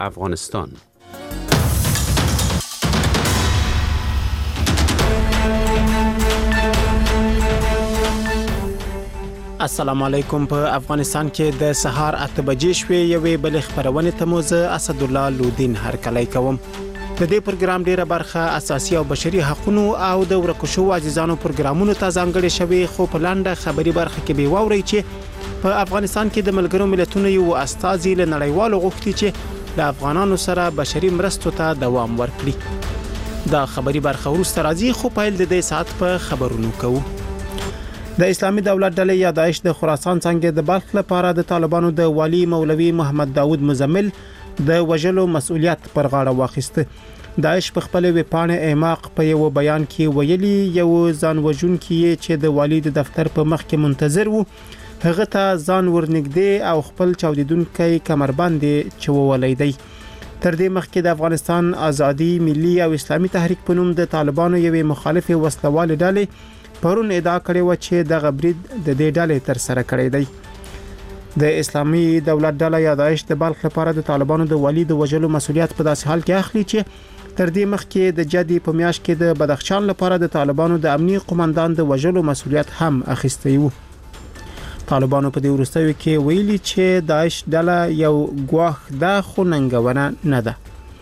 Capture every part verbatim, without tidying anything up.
افغانستان. السلام علیکم. په افغانستان کې د سهار اته بجې شوې یوې بل خبرونه ته مو زه اسد الله لودین هرکلی کوم. د دې پروګرام ډیره برخه اساسي او بشري حقوقو او د ورکشو عزیزانو پروګرامونو ته ځانګړې شوی، خو په لاندې خبري برخه کې به واوري چې په افغانستان کې د ملګرو ملتونو یو استازي له نړیوالو غوښتي چې د افغانانو سره بشري مرستو ته دوام ورکړي. دا خبري برخه ورسته راځي، خو پایل د دې سات په خبرونو کوو. د اسلامي دولت ډلې یا داعش د خراسان څنګه د بلخ لپاره د طالبانو د والی مولوي محمد داود مزمل د وجلو مسؤلیت پر غاړه واخیسته. داعش په خپل ویبپاڼه ایماق په یو بیان کې ویلي یو ځان وژونکي چې د والی د دفتر په مخ کې منتظر وو، هغه ته ځان ورنږدې او خپل چاودیدونکي کمربند چوولای دی. تر دې مخکې د افغانستان ازادي ملي او اسلامي تحریک په نوم د طالبانو یوې مخالف وسلوال ډلې پرون ادعا کړې و چې د غبرید د دې ډلې تر سره کړی دی. د اسلامي دولت ډله یا داعش د بلخ لپاره د طالبانو د والی د وجلو مسؤلیت په داسې حال کې اخلي چې تر دې مخکې د جدي په میاشت کې د بدخشان لپاره د طالبانو د امنیي قومندان د وجلو مسؤلیت هم اخیستی وو. طالبانو په دې وروستیو کې ویلي چې داعش ډله یو ګواښ ده، خو ننګونه نه ده.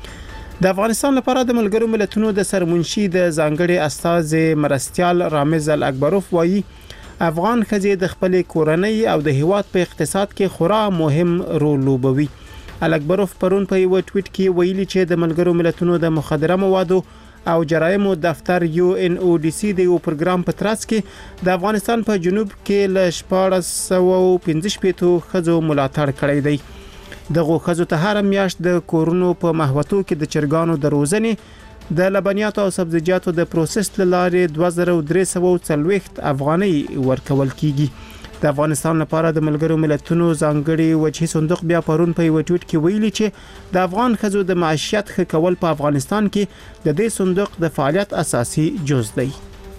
د افغانستان لپاره د ملګرو ملتونو د سرمنشي د ځانګړي استاذ مرستيال رامز الاکبروف وایي افغان ښځې د خپل کورنۍ او د هیواد په اقتصاد کې خورا مهم رول لوبوي. الاکبروف پرون په یو ټویټ کې ویلي چې د ملګرو ملتونو د مخدره موادو او جرایمو دفتر یو ان او ډي سي د یو پروګرام په ترڅ کې د افغانستان په جنوب کې ل شپږ سوه پنځه شپږ خزو ملاتړ کړی دی. دغه خزو ته هر میاشت د کورونو په محوطو کې د چرګانو د روزنې د لبنیاتو او سبزیجاتو د پروسس لارې دوه زره درې سوه څلوېښت افغانۍ ورکول کیږي. د افغانستان لپاره د ملګرو ملتونو ځانګړي وجهي صندوق بیا پرون په یو ټویټ کې ویلي چې د افغان خزو د معیشت ښه کول په افغانستان کې د دې صندوق د فعالیت اساسي جز دی.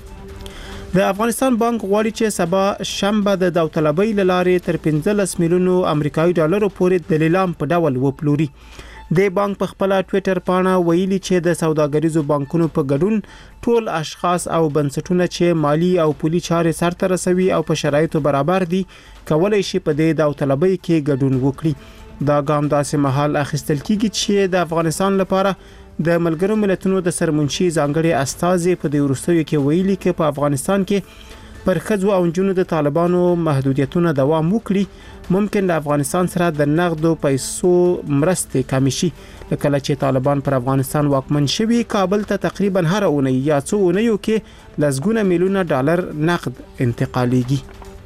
د افغانستان بانک غواړي چې سبا شنبه د داوطلبۍ لارې تر پنځلس میلیونو امریکایي ډالرو پورې د لیلام په ډول وپلوري. د بانک په خپل ټویټر پاڼه ویلي چې د سوداګریزو بانکونو په ګډون ټول اشخاص او بنسټونه چې مالی او پولي چارې سرته رسوي او په شرایطو برابر دي کولای شي په دې داوطلبۍ کې ګډون وکړي. دا ګام داسې مهال اخیستل کیږي چې د افغانستان لپاره د ملګرو ملتونو د سرمنشي ځانګړي استازي په دې ورستیو کې ویلي چې په افغانستان کې پر خځو او جنونو د طالبانو محدودیتونه دوام وکړي، ممکن د افغانستان سره د نقدو پیسو مرستې کم شي. لکه چې طالبان پر افغانستان واکمن شوي، کابل ته تقریبا هر اونۍ یا څو اونیو کې لسګونه میلیونه ډالر نقد انتقالیږي.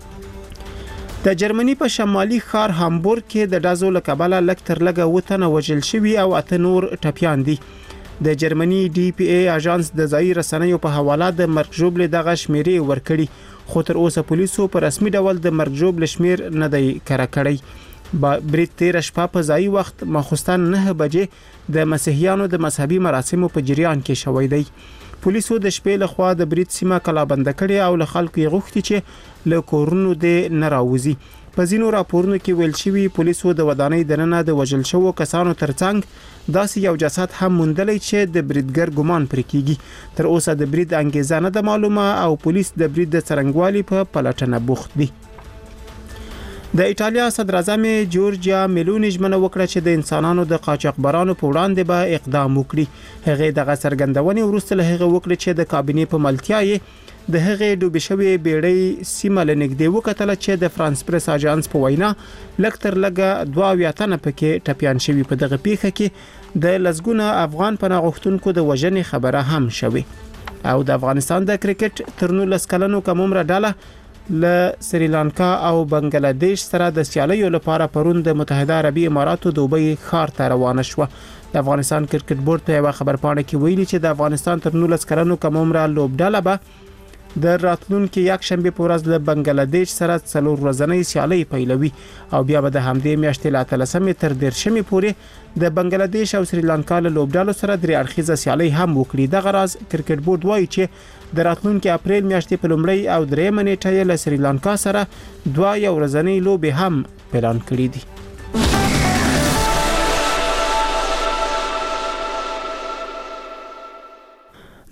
د جرمني په شمالي ښار هامبورګ کې د ډازو له کبله لږ تر لږه اووه تنه وژل شوي او اته نور ټپیان دي. د جرمني ډي پی ای اژانس د ځایي رسنیو په حواله د مرګ ژوبلې دغه شمیرې ورکړي، خو تر اوسه پولیسو په رسمي ډول د مرګ ژوبلې شمیر نه دی کره کړی. برید تیر شپه په ځایي وخت ماخوستن نه بجې د مسیحیانو د مذهبي مراسمو په جریان کې شوی دی. پولیسو د شپې له خوا د برید سیمه کلابند کړي او له خلکو یې غوښتي چې له کورونو د ناراوزي. په ځینو راپورونو کې ویل شوی پولیسو د ودانۍ دننه د وژل شوو کسانو ترڅنګ داسې یو جسد هم موندلی چې د بریدګر ګمان پرې کیږي. تر اوسه د برید انګیزه نه ده معلومه او پولیس د برید د څرنګوالي په پلټنه بوخت دي. د ایټالیا صدر اعظم جورجیا میلونی ژمنه وکړه چې د انسانانو د قاچاقبرانو په وړاندې به اقدام وکړي. هغه دغه څرګندونې وروسته له هغه وکړه چې د کابینې په ملتیا یې د هغه ډوبې شوی بیړۍ سیمه لنګدې وکتل چې د فرانس پریس اژانس په وینا لږ تر لږه دوه اویا تنه پکې ټپیان شوي. په دغه پیښه کې د لسګونه افغان پناه غوښتونکو د وژنې خبره هم شوې. او د افغانستان د کرکټ تر نولس کلنو کم عمره ډله له سریلانکا او بنگلاديش سره د سیالیو لپاره پرون د متحده عربي اماراتو دوبۍ ښار ته روانه شوه. د افغانستان کرکټ بورډ په یو خبرپاڼه کې ویلي چې د افغانستان تر نولس کلنو کم عمره لوبډاله به د راتلونکي یک شنبه په ورځ له بنگلاديش سره څلور ورځنۍ سیالي پیلوي او بیا به د همدې میاشتې له اتلسمې تر دیرشمې پورې د بنگلاديش او سریلانکا له لوبډالو سره درې اړخیزه سیالي هم وکړي. دغه راز کرکټ بورډ وایي چې د راتلونکي اپریل میاشتې په لومړۍ او درېمه نیټه له سریلانکا سره دوه یو ورځنۍ لوبې هم اعلان کړې دي.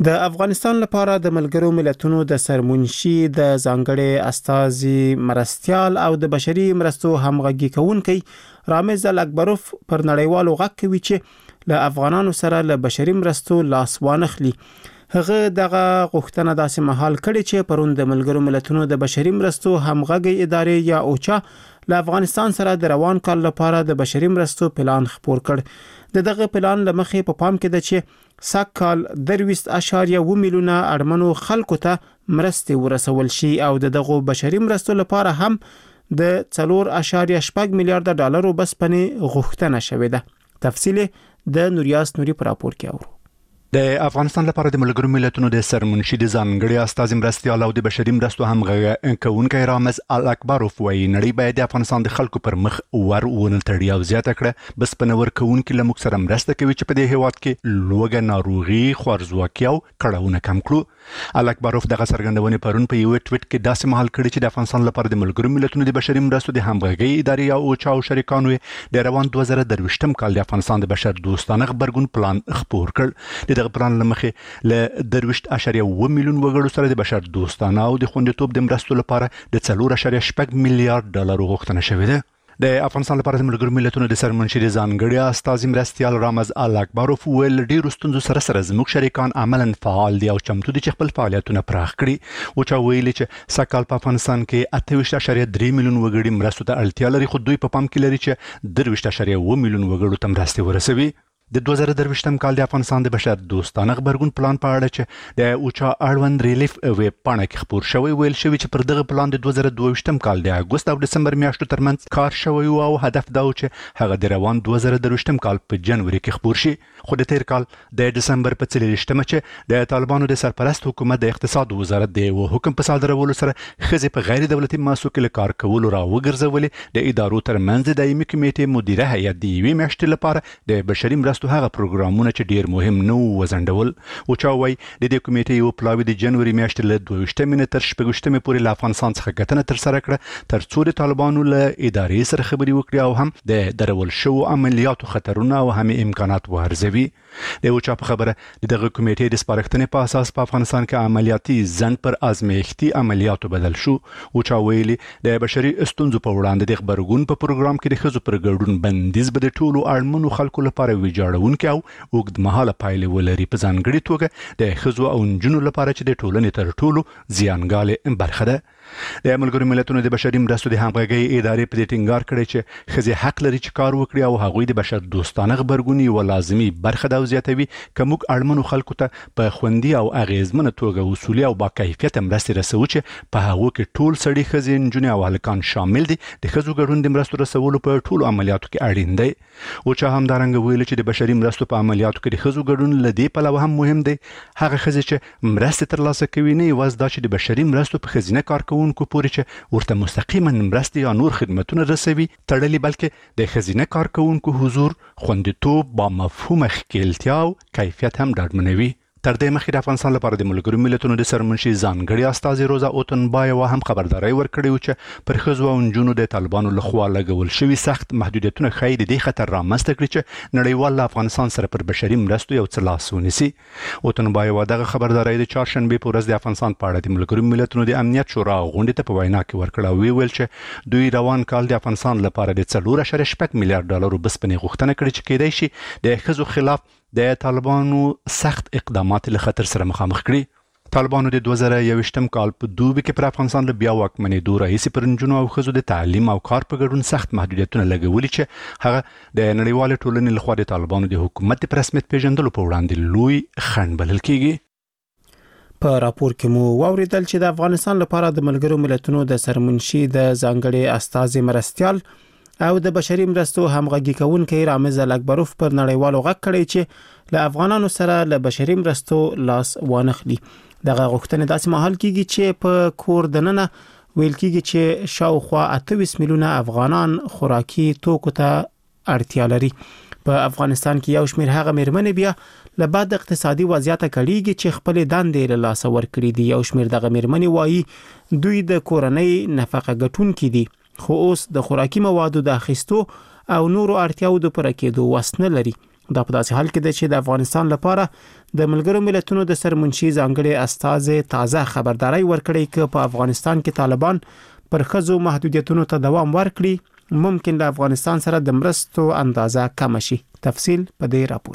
د افغانستان لپاره د ملګرو ملتونو د سرمنشي د ځانګړي استازي مرستيال او د بشري مرستو همغږي کوونکی رامز الاکبروف پر نړیوالو غږ کوي چې له افغانانو سره له بشري مرستو لاس وانخلي. هغه دغه غوښتنه داسې مهال کړي چې پرون د ملګرو ملتونو د بشري مرستو همغږي ادارې یا اوچا له افغانستان سره د روان کال لپاره د بشري مرستو پلان خپور کړ. د دغه پلان لمخې په پام کې ده چې ساکال درويست اشاریه و میلیونه اړمنو خلکو ته مرستې ورسول شي او د دغه بشري مرستو لپاره هم د څلور اشاریه شپږ میلیارډ ډالرو بسپنې غوښتنه شوې ده. تفصیل د نوریاس نوري پر راپور کې اورو. د افغانستان لپاره د ملګرو ملتونو د سرمنشي د ځانګړي استازي مرستيال او د بشري مرستو همغږي کوونکی رامز الاکبروف وايي نړۍ باید د افغانستان د خلکو پر مخ ور ونه تړي او زیاته کړه بس پنور کوونکی له موږ سره مرسته کوي چې په دې هیواد کې لوګه ناروغي خوارزواکي او کړهونه کم کړو. الاکبروف دغه څرګندونې پرون په یو ټویټ کې داسې مهال کړی چې د افغانستان لپاره د ملګرو ملتونو د بشري مرستو د همغږي ادارې او اوچا او شریکانو د روان دوه زره درویشتم کال د افغانستان د بشر دوستانه خبرګون پلان خپور کړ. دغه پلان لمخې له درویشت اشاریه و میلیون وګړو سره د بشر دوستانه او د خوندیتوب د مرستو لپاره د څلور اشاریه شپږ میلیارډ ډالر غوښتنه شوې ده. د افغانستان لپاره د ملګرو ملتونو د سرمنشي د ځانګړي استازي مرستيال رامز الاکبروف ویل ډیرو ستونزو سره سره زموږ شریکان عملاً فعال دي او چمتو دي چې خپل فعالیتونه پراخ کړي. او چا ویلي چې سکهال په افغانستان کې اته ویشت اشاریه درې میلیون وګړي مرستو ته اړتیا لري خو دوی په پام کې لري چې درویشت اشاریه و میلیون وګړو ته مرستې ورسوي. د دوه زره درویشتم کال د افغانستان د بشر دوستانه خبرګون پلان په اړه چې د اوچا اړوند ریلیف ویب پاڼه کې خپور شوی ویل شوی چې پر دغه پلان د دوه زره دوه کال د اګوست او دسمبر میاشتو ترمنځ کار شوی او هدف دا و چې هغه د روان دوه زره درویشتم کال په جنوري کې خپور شي. خو د تیر کال د دسمبر په څلورویشتمه چې د طالبانو د سرپرست حکومت د اقتصاد وزارت د یو حکم په صادرولو سره خزې په غیر دولتي مؤسسو کې کار کول را وګرځولې. د ادارو ترمنځ د دایمي کمیټې مدیره هیئت د یوې میاشتې لپاره د بشري مرستو هغه پروګرام چې ډیر مهم نو وزندول. او چا وای د دې کمیټې یو پلاوی د جنوري میاشتې له دوه ویشتمې تر شپږ پورې له افغانستان څخه کتنه تر سره کړه تر څو د طالبانو له ادارې سره خبري وکړي او هم د درول شو عملیاتو خطرونه او هم امکانات وارزوي. د اوچا په خبره دغه کمیټې د سپارښتنې په اساس په افغانستان کې عملیاتي ځند پر ازمایښتي عملیاتو بدل شو. او چا ویلي د بشري ستونزو په وړاندې د خبرګون په پروګرام کې د خزو پر ګډون بندیز به د ټولو اړمنو خلکو لپاره ویجاړونکي او اوږد مهاله پایلې ولري په ځانګړي توګه د خزو او نجونو لپاره چې د ټولنې تر ټولو زیانګالې برخه ده. د ملګرو ملتونو د بشري مرستو د همغږي ادارې په دې ټینګار کړی چې خزي حق لري چې کار وکړي او هغوی د بشر دوستانه خبرګونی او لازمي برخه د زیاتوي کوم اړمنو خلکو ته په خوندي او اغیزمنه توګه اصولي او با کیفیت مرستې رسوي چې په هغه کې ټول سړي خزي نجونې او هلکان شامل دي. د خزو ګډون د مرستو رسولو په ټولو عملیاتو کې اړین دی. او چا هم دارنګ ویل چې د بشري مرستو په عملیاتو کې د خزو ګډون لدی په لور هم مهم دی. هغه خزي چې مرستې ترلاسه کوي نه یوازې دا چې د بشري مرستو په خزینه کارکونکو پورې چې ورته مستقیما مرستې یا نور خدمتونه رسوي تړلي بلکې د خزینه کارکونکو حضور خوندیتوب با مفهوم ښکیلتیا او کیفیت هم ډاډمنوي. تر دې مخکې د افغانستان لپاره د ملګرو ملتونو د سرمنشي ځانګړي استازي روزا اوتنبایوا هم خبرداري ورکړې و چې پر خزو او نجونو د طالبانو لخوا لګول شوی سخت محدودیتونه ښایي د دې خطر رامنځته کړي چې نړیوال له افغانستان سره پر بشري مرستو یو څه لاس ونیسي. اوتنبایوا دغه خبرداري د چهارشنبه په ورځ د افغانستان په اړه د ملګرو ملتونو د امنیت شورا غونډې ته په وینا کې ورکړه او ویل چې دوی روان کال د افغانستان لپاره د څلور اشاریه شپږ میلیارډ ډالرو بسپنې غوښتنه کړې چې کېدای شي د خزو خلاف د طالبانو سخت اقدامات له خطر سره مخامخ کړي. طالبانو د دوه زره یوویشتم کال په دوبي کې پر افغانستان له بیا واکمنې دوه رئیس پرنجونو او خزو د تعلیم او کار په ګډون سخت محدودیتونه لګولي چې هغه د نړیوال ټولنې لخوا د طالبانو د حکومت په رسمیت پیژندلو په وړاندې لوی خنډ بلل کیږي. په راپور کې مو واوریدل چې د افغانستان لپاره د ملګرو ملتونو د سرمنشي د ځانګړي استازي مرستيال او د بشري مرستو همغږي کوونکی رامز الاکبروف پر نړیوالو غږ کړی چې له افغانانو سره له بشري مرستو لاس وانخلي. دغه غوښتنه داسې مهال کیږي چې په کور دننه ویل کیږي چې شاوخوا اته ویشت میلیونه افغانان خوراکي توکو ته اړتیا لري. په افغانستان کې یو شمېر هغه مېرمنې بیا له بعد اقتصادي وضعیت کړيږي چې خپل دندې له لاس ورکړي دي. یو شمېر دغه مېرمنې وایي دوی د کورنۍ نفقه ګټونکي دي خو اوس د خوراکي موادو د اخیستو او نورو اړتیاو د پوره کېدو وس نه لري. دا په داسې حال کې ده چې د افغانستان لپاره د ملګرو ملتونو د سرمنشي ځانګړي استازي تازه خبرداري ورکړې چې په افغانستان کې طالبان پر خزو محدودیتونو ته دوام ورکړي ممکن د افغانستان سره د مرستو اندازه کم شي. تفصیل په دې راپور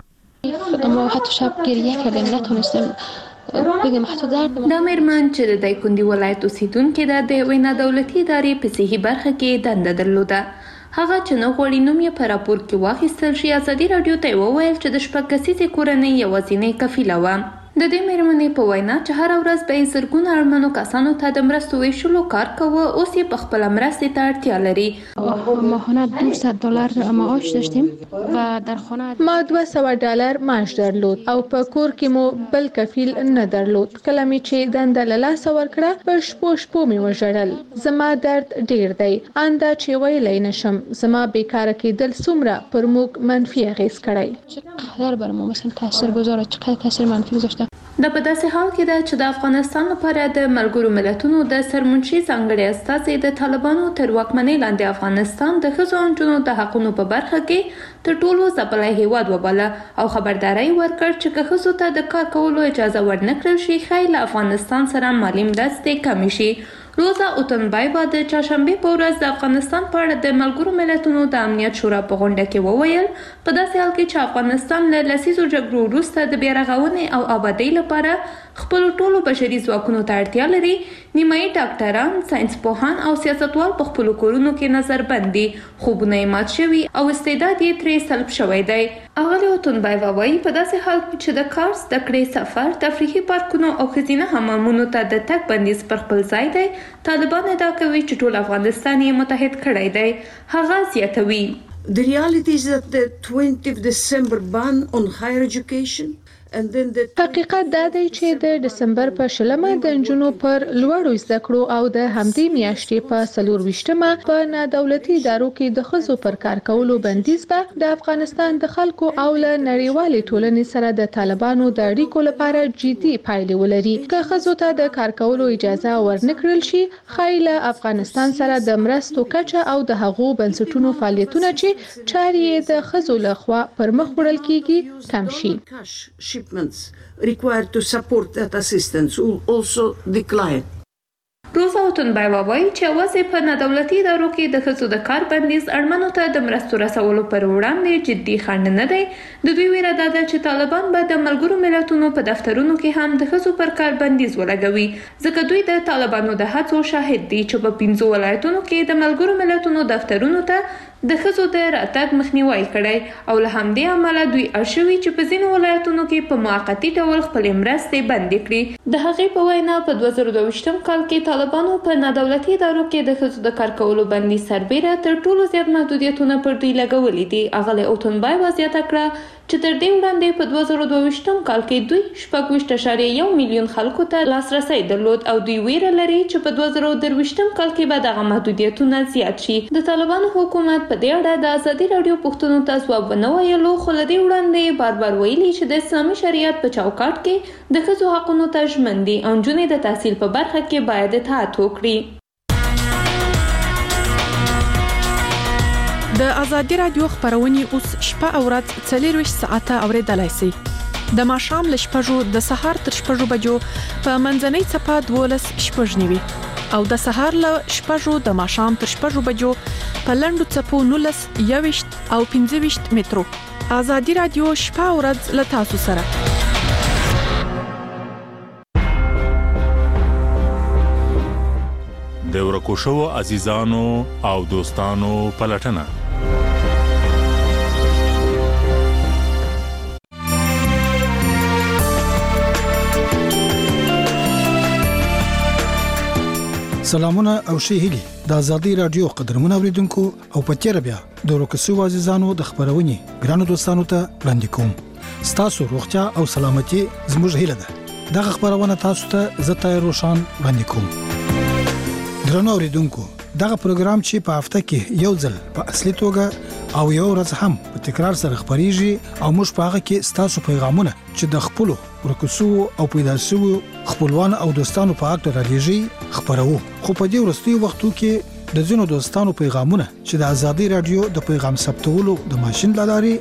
کې. ما حتی شب گریه کردیم نتونستم بگم حتی درد. دا مېرمن چې د دایکنډي ولایت اوسیدونکې ده د یوې نادولتي ادارې په صحي برخه کې دنده درلوده. هغه چې نه غواړي نوم یې په راپور کې واخیستل شي ازادي راډیو ته وویل چې د شپږ کسیزې کورنۍ یوازینۍ کفیله وه. د دې مېرمنې په وینا چې هر ورځ به یې زرګونه اړمنو کسانو ته د مرستو ویشلو کار کوه، اوس یې په خپله مرستې ته اړتیا لري. ماهانه دویست دلار معاش داشتیم و در خانه ما دوه سوه ډالر معاش درلود او په کور کې مو بل کفیل نه درلود. کله مې چې دنده له لاسه ورکړه په شپو شپو مې وژړل. زما درد ډیر دی، انده چې ویلی نشم. زما بیکاره کېدل څومره پر موږ منفي اغیز کړی. چقدر بر ما مثلا تاثیر گذاره، چقدر تاثیر منفی گذاشته. دا په داسې حال کې ده چې د افغانستان لپاره د ملګرو ملتونو د سرمنشي ځانګړي استازي د طالبانو تر واکمنۍ لاندې افغانستان د ښځو او نجونو د حقونو په برخه کې تر ټولو ځپلی هیواد وباله او خبرداری ورکړ چې که ښځو ته د کار کولو اجازه ورنه کړل شي ښایي له افغانستان سره مالي مرستې کمې شي. روزا اوتنبایوا د چهارشنبې په ورځ د افغانستان په اړه د ملګرو ملتونو د امنیت شورا په غونډه کې وویل په داسې حال کې چې افغانستان له لسیزو جګړو وروسته د بیارغونې او آبادۍ لپاره خپل ټولو بشري ځواکونو ته اړتیا لري، نیمایي ډاکټران، ساینس پوهان او سیاستوال په خپلو کورونو کې نظربند دي، خوبونه یې مات شوي او استعداد یې ترې سلب شوی دی. اغلې اوتنبایوا وایي په داسې حال کې چې د کار، زده کړې، سفر، تفریحي پارکونو او ښځینه حمامونو ته د تګ بندیز پر خپل ځای دی، طالبان ادعا کوي چې ټول افغانستان یې متحد کړی دی. هغه زیاتوي The reality is that the twentieth of December ban on higher education حقیقت دا دی چې د دسمبر په شلمه د نجونو پر لوړو زده کړو او د همدې میاشتې په څلور ویشتمه په نادولتي ادارو کې د ښځو پر کار کولو بندیز به د افغانستان د خلکو او له نړیوالې ټولنې سره د طالبانو د اړیکو لپاره جدي پایلې ولري. که ښځو ته د کار کولو اجازه ورنکړل شي ښایي له افغانستان سره د مرستو کچه او د هغو بنسټونو فعالیتونه چې چارې یې د ښځو لخوا پر مخ وړل کیږي کم شي. required to support that assistance will also decline. روزا اوتنبایوا وایي چې یوازې په نادولتي ادارو کې د ښځو د کار بندیز اړمنو ته د مرستو رسولو پر وړاندې جدي خنډ نه دی. د دوی ویره دا ده چې طالبان به د ملګرو ملتونو په دفترونو کې هم د ښځو پر کار بندیز ولګوي، ځکه دوی د طالبانو د هڅو شاهد دي چې په پنځو ولایتونو کې د ملګرو ملتونو دفترونو ته د ښځو د راتګ مخنیوي کړی او له همدې امله دوی اړ شوي چې په ځینو ولایتونو کې په موقتي ډول خپلې مرستې بندې کړي. د هغې په وینا په دوه زره دوه ویشتم کال کې طالبانو په نادولتي ادارو کې د ښځو د کار کولو بندیز سربیره تر ټولو زیات محدودیتونه پر دوی لګولي دي. اغلې اوتنبایوا زیاته کړه چې تر دې وړاندې په دوه زره دوه ویشتم کال کې دوی شپږ ویشت اعشاریه یو میلیون خلکو ته لاسرسی درلود او دوی ویره لري چې په دوه زره درویشتم کال کې به دغه محدودیتونه زیات شي. د طالبانو حکومت په دې اړه د ازادي راډیو پوښتنو ته ځواب ونه ویلو، خو له دې وړاندې بار بار ویلي چې د اسلامي شریعت په چوکاټ کې د ښځو حقونو ته ژمن دي او نجونې د تحصیل په برخه کې باید اطاعت وکړي. د ازادي راډیو خبرونه اوس شپه او ورځ څلور ویشت ساعته اوریدلای شئ. د ماښام له شپږو د سهار تر شپږو بجو په منځنۍ څپه دولس شپږ نیوي او د سهار له شپږو د ماښام تر شپږو بجو په لنډو څپو نولس یويشت او پنځه ویشت مترو. ازادي راډیو شپه او ورځ له تاسو سره. د ورکو شو عزیزانو او دوستانو پلټنه. سلامونه او ښه هیلي د ازادي رادیو قدرمن اوریدونکو او پټیره بیا د ورکو شو عزیزانو د خبرونې ګرانو دوستانو ته وړاندې کوم. ستاسو روغتیا او سلامتي زموږ هیله ده. دغه خبرونه تاسو ته زه تای روشان وړاندې کوم. ګرانو اوریدونکو دغه پروګرام چې په هفته کې یو ځل په اصلي توګه او یو ورځ هم په تکرار سره خبريږي او موږ په هغه کې ستاسو پیغامونه چې د خپلو ورکوسو او پیدا شوو خپلوان او دوستانو په اړه راځي خبرو. خو په دې ورستي وختو کې د ځینو دوستانو پیغامونه چې د ازادي رادیو د پیغام ثبتولو د ماشين لاري